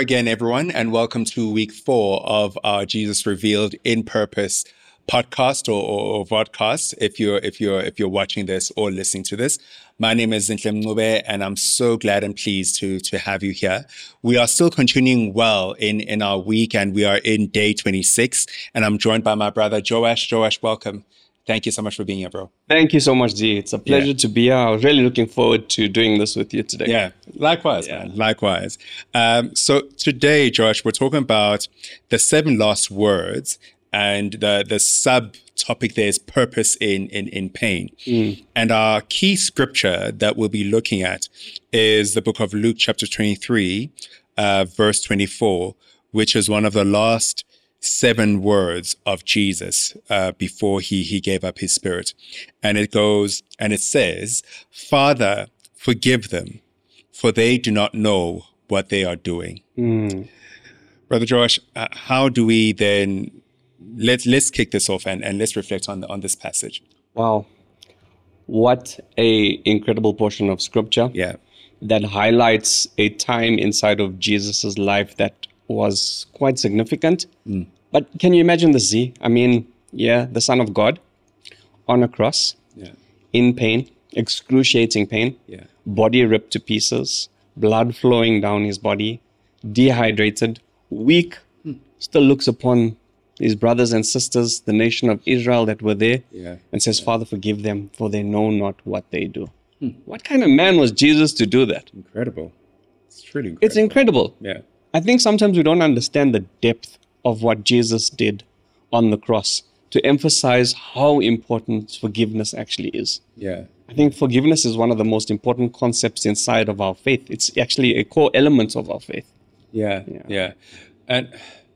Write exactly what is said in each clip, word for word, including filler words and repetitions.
again, everyone, and welcome to week four of our Jesus Revealed in Purpose podcast or, or, or vodcast. If you're if you're if you're watching this or listening to this, my name is Zintle Mncube, and I'm so glad and pleased to to have you here. We are still continuing well in in our week, and we are in day twenty-six. And I'm joined by my brother Joash. Joash, welcome. Thank you so much for being here, bro. Thank you so much, Z. It's a pleasure Yeah. to be here. I was really looking forward to doing this with you today. Yeah, likewise, Yeah. man. Likewise. Um, so today, Josh, we're talking about the seven lost words, and the the subtopic there is purpose in in in pain. And our key scripture that we'll be looking at is the book of Luke, chapter twenty-three, uh, verse twenty-four, which is one of the last seven words of Jesus uh, before he he gave up his spirit. And it goes, and it says, "Father, forgive them, for they do not know what they are doing." Mm. Brother Josh, uh, how do we then, let's let's kick this off and, and let's reflect on the, on this passage. Wow. What a incredible portion of scripture Yeah. that highlights a time inside of Jesus's life that was quite significant. But can you imagine the Z? I mean, yeah, the Son of God on a cross, Yeah. in pain, excruciating pain, Yeah. body ripped to pieces, blood flowing down his body, dehydrated, weak, still looks upon his brothers and sisters, the nation of Israel that were there, Yeah. and says, "Father, forgive them, for they know not what they do." What kind of man was Jesus to do that? Incredible. It's truly incredible. It's incredible. Yeah. I think sometimes we don't understand the depth of what Jesus did on the cross to emphasize how important forgiveness actually is. Yeah. I think forgiveness is one of the most important concepts inside of our faith. It's actually a core element of our faith. Yeah, yeah, Yeah. and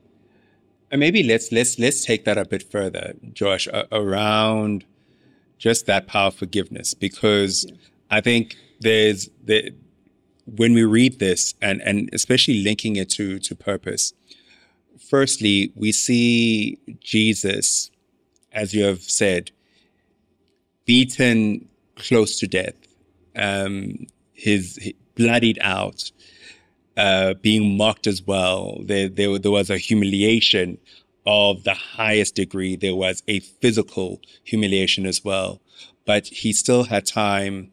and maybe let's let's let's take that a bit further, Josh, a- around just that power of forgiveness, because I think there's the when we read this and and especially linking it to to purpose. Firstly, we see Jesus, as you have said, beaten close to death, um, his, he bloodied out. Uh, being mocked as well. There, there, there was a humiliation of the highest degree. There was a physical humiliation as well. But he still had time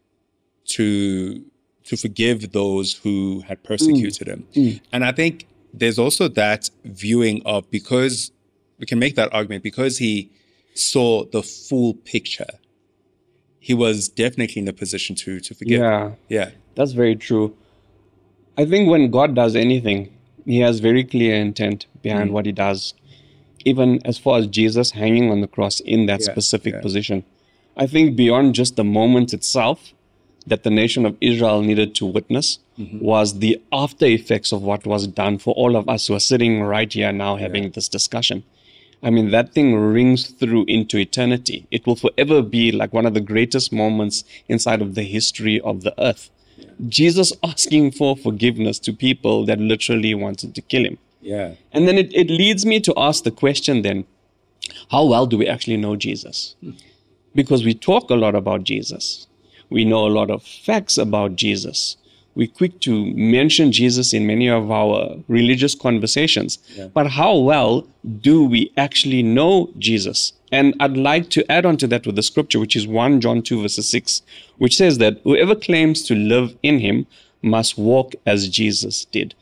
to to forgive those who had persecuted him. And I think there's also that viewing of, because we can make that argument, because he saw the full picture, he was definitely in a position to to forgive. Yeah, Yeah. that's very true. I think when God does anything, he has very clear intent behind what he does, even as far as Jesus hanging on the cross in that Yeah, specific yeah. position. I think beyond just the moment itself that the nation of Israel needed to witness was the after effects of what was done for all of us who are sitting right here now having this discussion. I mean, that thing rings through into eternity. It will forever be like one of the greatest moments inside of the history of the earth. Jesus asking for forgiveness to people that literally wanted to kill him. Yeah. And then it, it leads me to ask the question then, how well do we actually know Jesus? Because we talk a lot about Jesus. We know a lot of facts about Jesus. We're quick to mention Jesus in many of our religious conversations. Yeah. But how well do we actually know Jesus? And I'd like to add on to that with the scripture, which is First John two, verse six, which says that whoever claims to live in him must walk as Jesus did.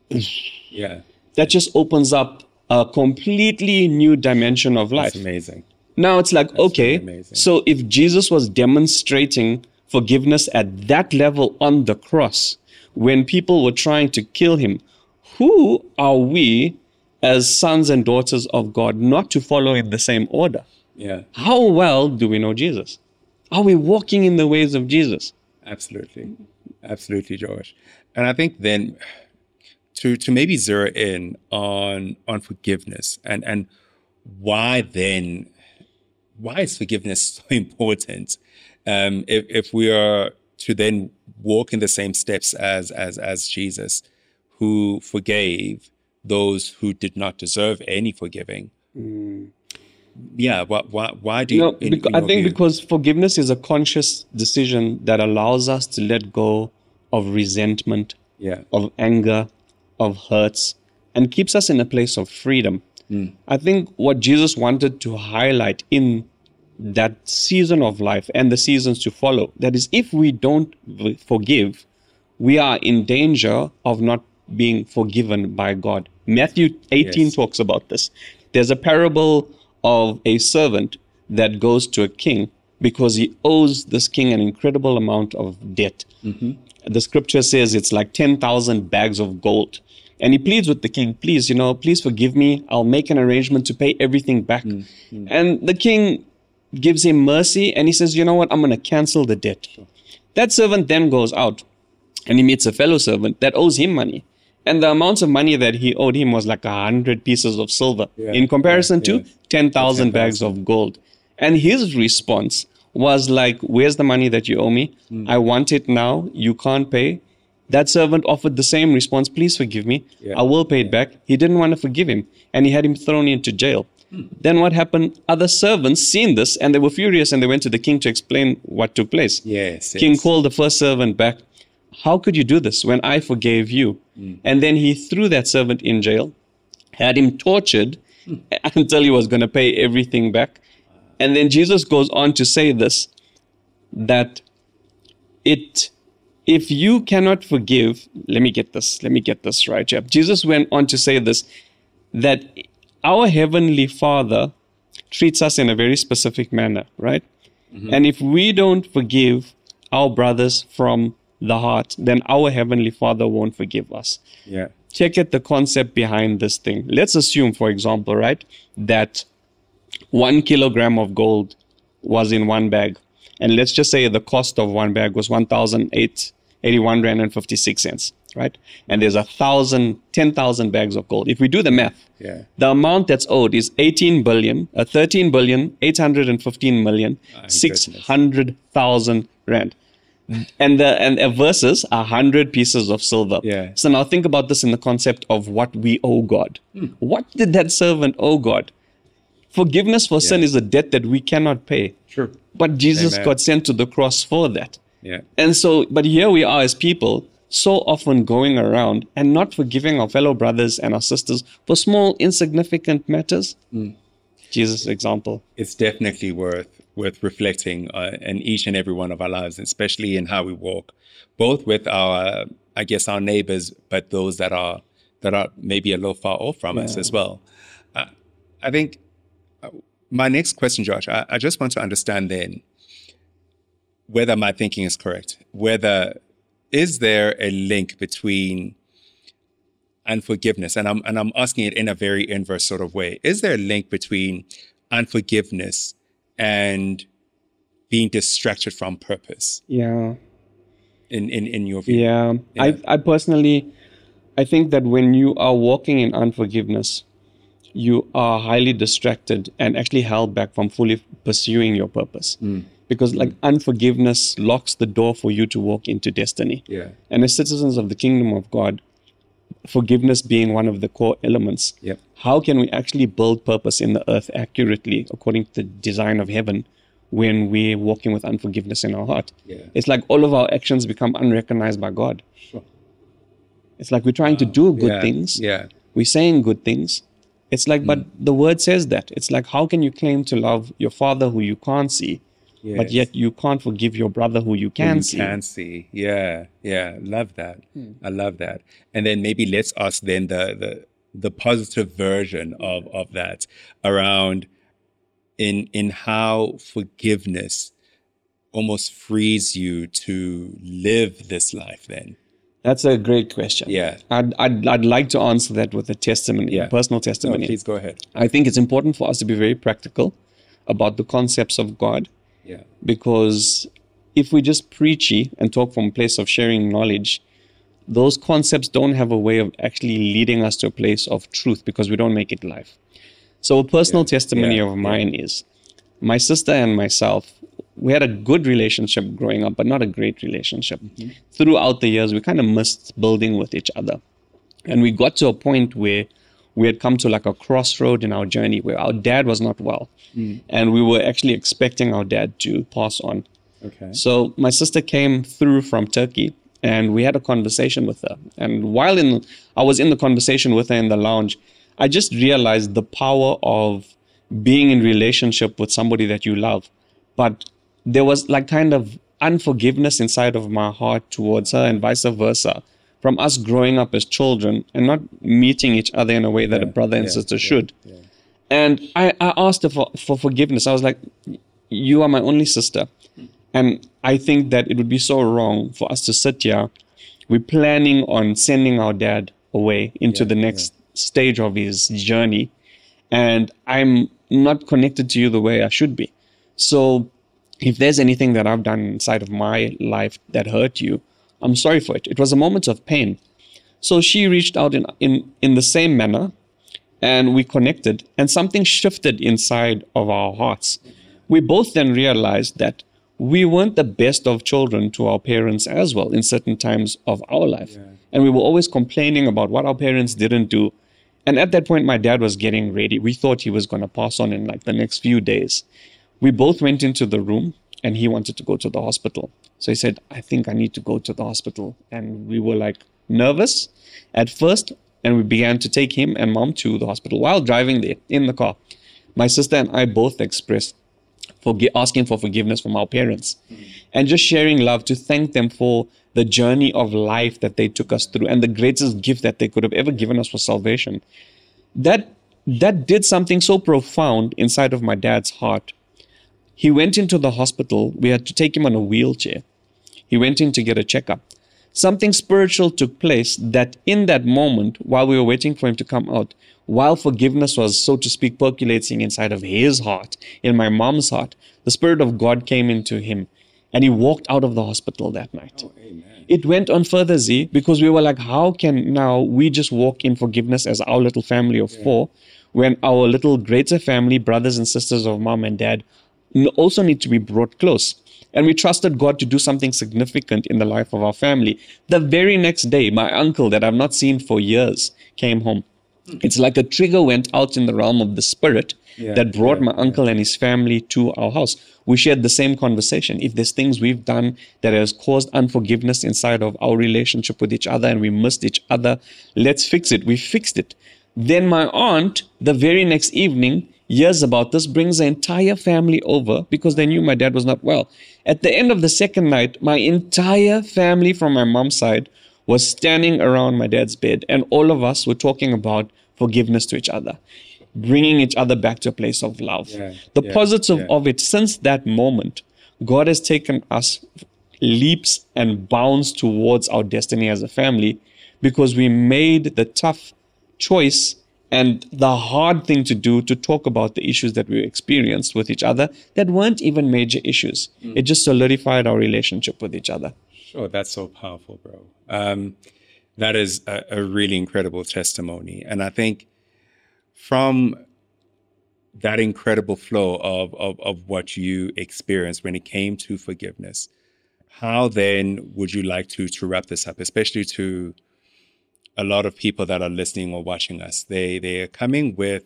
Yeah. That just opens up a completely new dimension of life. That's amazing. Now it's like, okay, really amazing. so if Jesus was demonstrating forgiveness at that level on the cross, when people were trying to kill him, who are we as sons and daughters of God not to follow in the same order? Yeah. How well do we know Jesus? Are we walking in the ways of Jesus? Absolutely. Absolutely, Josh. And I think then to to maybe zero in on on forgiveness and and why then why is forgiveness so important? Um, if if we are to then walk in the same steps as as as Jesus, who forgave those who did not deserve any forgiving. Yeah, why why why do you? No, in- bec- in I your think view- because forgiveness is a conscious decision that allows us to let go of resentment, yeah, of anger, of hurts, and keeps us in a place of freedom. Mm. I think what Jesus wanted to highlight in that season of life and the seasons to follow, that is, if we don't forgive, we are in danger of not being forgiven by God. Matthew eighteen yes. talks about this. There's a parable of a servant that goes to a king because he owes this king an incredible amount of debt. Mm-hmm. The scripture says it's like ten thousand bags of gold. And he pleads with the king, please, you know, please forgive me. I'll make an arrangement to pay everything back. Mm-hmm. And the king gives him mercy and he says, you know what, I'm going to cancel the debt. Sure. That servant then goes out and he meets a fellow servant that owes him money. And the amounts of money that he owed him was like a hundred pieces of silver yeah, in comparison yeah, to yeah. ten thousand bags of gold. And his response was like, where's the money that you owe me? Mm. I want it now. You can't pay. That servant offered the same response. Please forgive me. Yeah. I will pay it back. He didn't want to forgive him. And he had him thrown into jail. Mm. Then what happened? Other servants seen this and they were furious and they went to the king to explain what took place. Yes, king yes. called the first servant back. How could you do this when I forgave you? Mm. And then he threw that servant in jail, had him tortured mm. until he was going to pay everything back. And then Jesus goes on to say this, that it, if you cannot forgive, let me get this, let me get this right, Jeff. Jesus went on to say this, that our Heavenly Father treats us in a very specific manner, right? Mm-hmm. And if we don't forgive our brothers from the heart, then our Heavenly Father won't forgive us. Yeah. Check out the concept behind this thing. Let's assume, for example, right, that one kilogram of gold was in one bag. And let's just say the cost of one bag was one thousand eighty-one rand and fifty-six cents, right? And there's a thousand, ten thousand bags of gold. If we do the math, yeah. the amount that's owed is eighteen billion, uh, thirteen billion, eight hundred fifteen million, six hundred thousand rand. And the and uh, versus a hundred pieces of silver. Yeah. So now think about this in the concept of what we owe God. Hmm. What did that servant owe God? Forgiveness for yeah. sin is a debt that we cannot pay. True. But Jesus Amen. got sent to the cross for that. Yeah. And so, but here we are as people, so often going around and not forgiving our fellow brothers and our sisters for small, insignificant matters. Mm. Jesus' example. It's definitely worth worth reflecting uh, in each and every one of our lives, especially in how we walk, both with our, I guess, our neighbors, but those that are that are maybe a little far off from yeah. us as well. Uh, I think uh, my next question, Josh, I, I just want to understand then whether my thinking is correct. Whether is there a link between unforgiveness, and I'm and I'm asking it in a very inverse sort of way. Is there a link between unforgiveness and being distracted from purpose? Yeah. In in, in your view? Yeah. yeah. I, I personally, I think that when you are walking in unforgiveness, you are highly distracted and actually held back from fully pursuing your purpose. Mm. Because like mm. unforgiveness locks the door for you to walk into destiny. Yeah. And as citizens of the kingdom of God, forgiveness being one of the core elements, yep. how can we actually build purpose in the earth accurately according to the design of heaven when we're walking with unforgiveness in our heart? Yeah. It's like all of our actions become unrecognized by God. Sure. It's like we're trying wow. to do good yeah. things. Yeah. We're saying good things. It's like, mm. but the word says that. It's like, how can you claim to love your father who you can't see? Yes. But yet you can't forgive your brother who you can who you see. can see. Yeah, yeah. Love that. Hmm. I love that. And then maybe let's ask then the the the positive version of, of that around in in how forgiveness almost frees you to live this life then. That's a great question. Yeah. I'd I'd, I'd like to answer that with a testimony, yeah. a personal testimony. No, please go ahead. I think it's important for us to be very practical about the concepts of God. Yeah. Because if we just preachy and talk from a place of sharing knowledge, those concepts don't have a way of actually leading us to a place of truth because we don't make it live. So a personal yeah. testimony yeah. of mine yeah. is my sister and myself, we had a good relationship growing up, but not a great relationship. Mm-hmm. Throughout the years, we kind of missed building with each other. And we got to a point where we had come to like a crossroad in our journey where our dad was not well. Mm. And we were actually expecting our dad to pass on. Okay. So my sister came through from Turkey and we had a conversation with her. And while in, I was in the conversation with her in the lounge, I just realized the power of being in relationship with somebody that you love. But there was like kind of unforgiveness inside of my heart towards her and vice versa, from us growing up as children and not meeting each other in a way that yeah, a brother and yeah, sister yeah, should. Yeah. And I, I asked her for, for forgiveness. I was like, you are my only sister. And I think that it would be so wrong for us to sit here. We're planning on sending our dad away into yeah, the next yeah. stage of his journey. And I'm not connected to you the way I should be. So if there's anything that I've done inside of my life that hurt you, I'm sorry for it. It was a moment of pain. So she reached out in, in, in the same manner, and we connected, and something shifted inside of our hearts. We both then realized that we weren't the best of children to our parents as well in certain times of our life. Yeah. And we were always complaining about what our parents didn't do. And at that point, my dad was getting ready. We thought he was going to pass on in like the next few days. We both went into the room, and he wanted to go to the hospital. So he said, I think I need to go to the hospital. And we were like nervous at first. And we began to take him and mom to the hospital. While driving there in the car, my sister and I both expressed forgi- asking for forgiveness from our parents mm-hmm. and just sharing love to thank them for the journey of life that they took us through and the greatest gift that they could have ever given us for salvation. That, that did something so profound inside of my dad's heart. He went into the hospital. We had to take him on a wheelchair. He went in to get a checkup. Something spiritual took place that in that moment, while we were waiting for him to come out, while forgiveness was, so to speak, percolating inside of his heart, in my mom's heart, the Spirit of God came into him and he walked out of the hospital that night. Oh, amen. It went on further, Z, because we were like, how can now we just walk in forgiveness as our little family of yeah. four when our little greater family, brothers and sisters of mom and dad, also need to be brought close? And we trusted God to do something significant in the life of our family. The very next day, my uncle that I've not seen for years came home. It's like a trigger went out in the realm of the Spirit yeah, that brought yeah, my uncle yeah. and his family to our house. We shared the same conversation. If there's things we've done that has caused unforgiveness inside of our relationship with each other and we missed each other, let's fix it. We fixed it. Then my aunt, the very next evening, hears about this, brings the entire family over because they knew my dad was not well. At the end of the second night, my entire family from my mom's side was standing around my dad's bed, and all of us were talking about forgiveness to each other, bringing each other back to a place of love. Yeah, the yeah, positive yeah. of it, since that moment, God has taken us leaps and bounds towards our destiny as a family because we made the tough choice and the hard thing to do to talk about the issues that we experienced with each other that weren't even major issues. Mm. It just solidified our relationship with each other. Sure, that's so powerful, bro. Um, that is a, a really incredible testimony. And I think from that incredible flow of, of, of what you experienced when it came to forgiveness, how then would you like to, to wrap this up, especially to a lot of people that are listening or watching us? They, they are coming with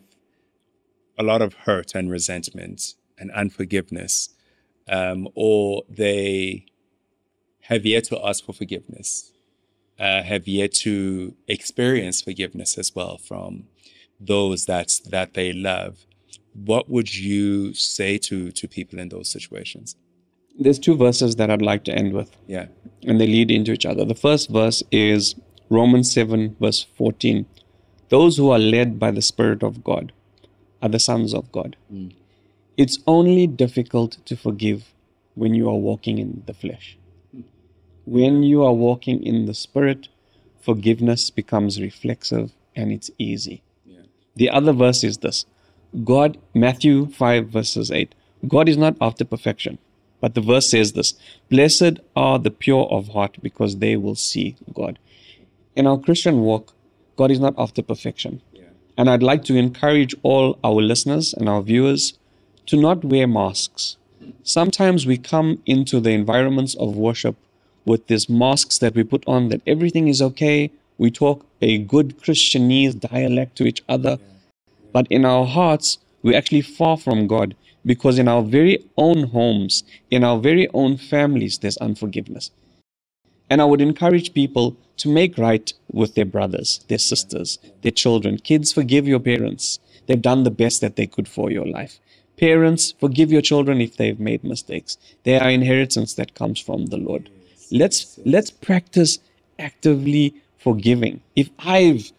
a lot of hurt and resentment and unforgiveness, um, or they have yet to ask for forgiveness, uh, have yet to experience forgiveness as well from those that, that they love. What would you say to, to people in those situations? There's two verses that I'd like to end with. Yeah. And they lead into each other. The first verse is Romans seven, verse fourteen. Those who are led by the Spirit of God are the sons of God. Mm. It's only difficult to forgive when you are walking in the flesh. Mm. When you are walking in the Spirit, forgiveness becomes reflexive and it's easy. Yeah. The other verse is this. God, Matthew five, verses eight. God is not after perfection. But the verse says this. Blessed are the pure of heart because they will see God. In our Christian walk, God is not after perfection. Yeah. And I'd like to encourage all our listeners and our viewers to not wear masks. Sometimes we come into the environments of worship with these masks that we put on that everything is okay. We talk a good Christianese dialect to each other. Yeah. Yeah. But in our hearts, we're actually far from God because in our very own homes, in our very own families, there's unforgiveness. And I would encourage people to make right with their brothers, their sisters, their children. Kids, forgive your parents. They've done the best that they could for your life. Parents, forgive your children if they've made mistakes. They are inheritance that comes from the Lord. Let's let's practice actively forgiving. If I've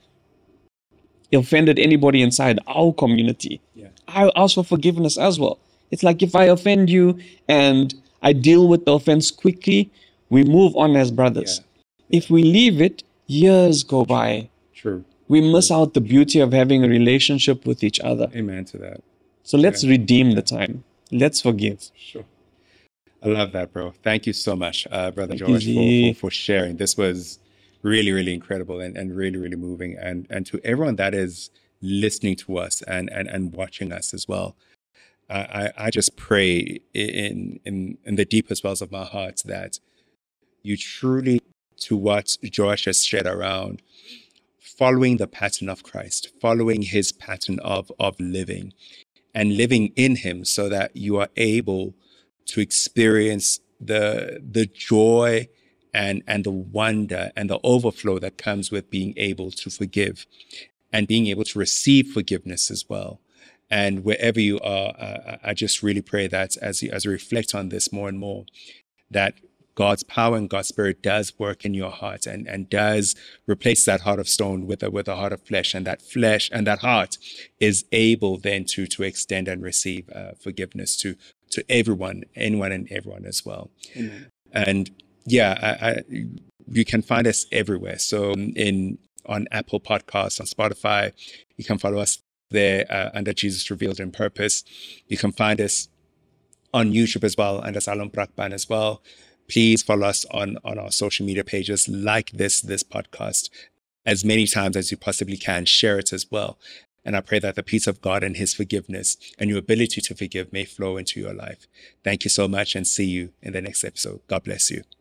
offended anybody inside our community, Yeah. I ask for forgiveness as well. It's like if I offend you and I deal with the offense quickly, we move on as brothers. Yeah. If we leave it, years go by. True. We miss out the beauty of having a relationship with each other. Amen to that. So let's Yeah. redeem the time. Let's forgive. Sure. I love that, bro. Thank you so much, uh, Brother Thank you, George, for, Z. for, for sharing. This was really, really incredible and, and really, really moving. And and to everyone that is listening to us and and, and watching us as well, I, I I just pray in, in in the deepest wells of my heart that you truly, to what George has shared around, following the pattern of Christ, following his pattern of of living and living in him, so that you are able to experience the the joy and and the wonder and the overflow that comes with being able to forgive and being able to receive forgiveness as well. And wherever you are, uh, I just really pray that as you as you reflect on this more and more, that God's power and God's spirit does work in your heart and, and does replace that heart of stone with a with a heart of flesh, and that flesh and that heart is able then to to extend and receive uh, forgiveness to to everyone, anyone and everyone as well. Amen. And yeah, I, I, you can find us everywhere. So in on Apple Podcasts, on Spotify, you can follow us there uh, under Jesus Revealed in Purpose. You can find us on YouTube as well, under Salom Brakpan as well. Please follow us on, on our social media pages, like this, this podcast as many times as you possibly can. Share it as well. And I pray that the peace of God and his forgiveness and your ability to forgive may flow into your life. Thank you so much, and see you in the next episode. God bless you.